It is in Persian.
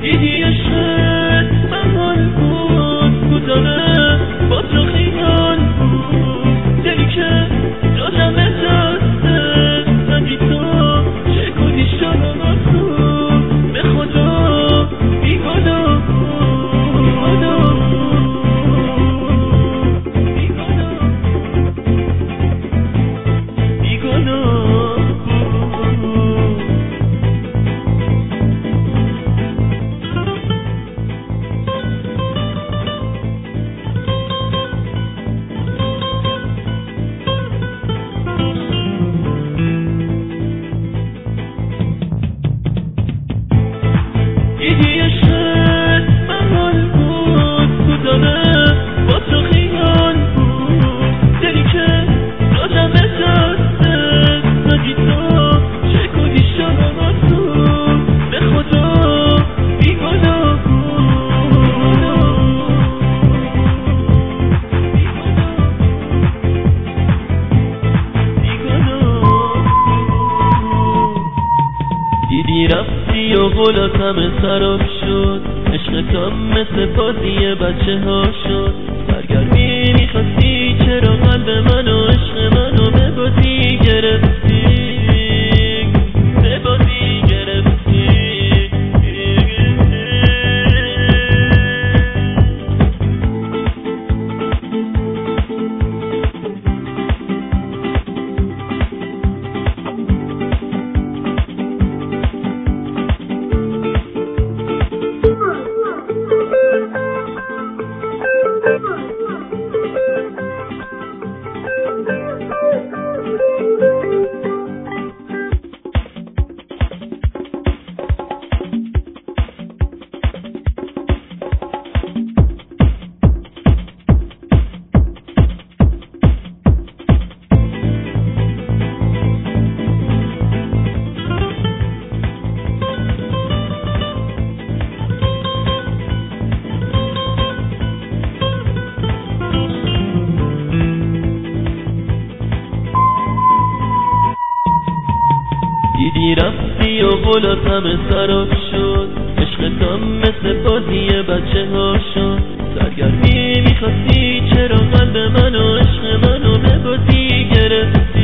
دیدی عشقت محال بود کوتاه با تو خیال بود دلی که دادم دستت زدی تو چه کنی شدم افسون به خدا بیگناه دیدی عشقت محال بود کوتاه با تو خیال بود دلی که دادم دستت زدی تو چه کنی شدم افسون به خدا بیگناه دیدی رفتی و غلات همه سراب شد عشقتم مثل بازی بچه ها شد سرگرمی میخواستی چرا قلب منو عشق منو به بازی گرفتی به بازی گرفتی دیدی رفتی و غلات همه سراب شد عشقتم مثل بازی بچه ها شد سرگرمی میخواستی چرا قلب منو عشق منو به بازی گرفتی